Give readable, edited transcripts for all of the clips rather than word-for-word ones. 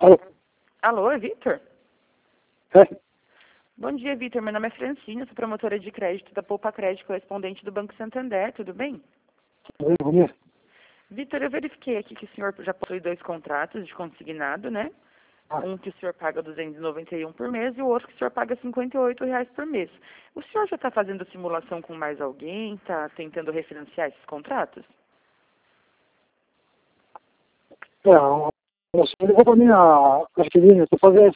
Alô? Alô, é Vitor? É? Bom dia, Vitor. Meu nome é Francina, sou promotora de crédito da Poupa Crédito, correspondente do Banco Santander. Tudo bem? Bom dia. Vitor, eu verifiquei aqui que o senhor já possui 2 contratos de consignado, né? Ah, Um que o senhor paga 291 por mês e o outro que o senhor paga R$ 58 por mês. O senhor já está fazendo simulação com mais alguém? Está tentando referenciar esses contratos? você ligou pra mim a Casquilinha, eu tô fazendo,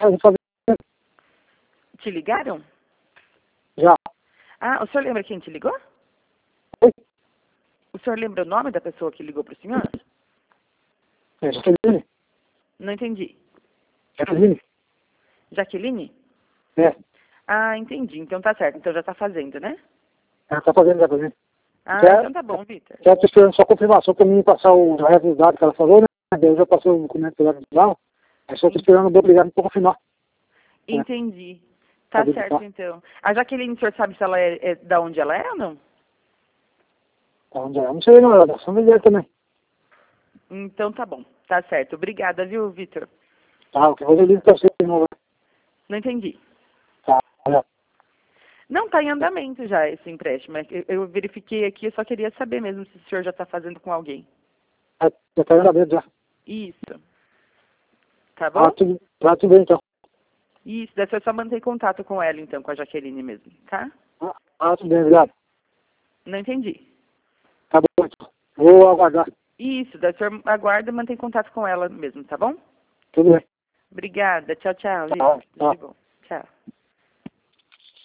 Te ligaram? já. Ah, o senhor lembra quem te ligou? Oi? O senhor lembra o nome da pessoa que ligou para o senhor? É, Jaqueline? Não entendi. Jaqueline? Jaqueline? É, Ah, entendi. Então tá certo. Então já está fazendo, né? ela tá fazendo já pra mim. Ah, então tá bom, Vitor. Já tô esperando só confirmação pra mim passar o resto dos dados que ela falou, né? Daí eu já passei o documento do lado, aí só tô esperando o obrigado pra confirmar. Entendi. Pra Tá debitar. certo, então. A Jaqueline, o senhor sabe se ela é da onde ela é ou não? Tá onde é? Eu não sei não, ela é da familiar também. Então tá bom. Tá certo. Obrigada, viu, Vitor? Tá, o que eu vou ligar pra você de novo. Não entendi. Tá, olha. Não, tá em andamento já esse empréstimo. É que eu verifiquei aqui, eu só queria saber mesmo se o senhor já está fazendo com alguém. Já tá andando já. Isso. Tá bom? Tá tudo bem então. Isso. Daí o senhor só manter contato com ela, então, com a Jaqueline mesmo, tá? Tudo bem, obrigado. Não entendi. Tá bom então. Vou aguardar. Isso. Daí o senhor aguarda e mantém contato com ela mesmo, tá bom? Tudo bem. Obrigada. Tchau, tchau, Tá, Vitor. Tudo tá. de bom.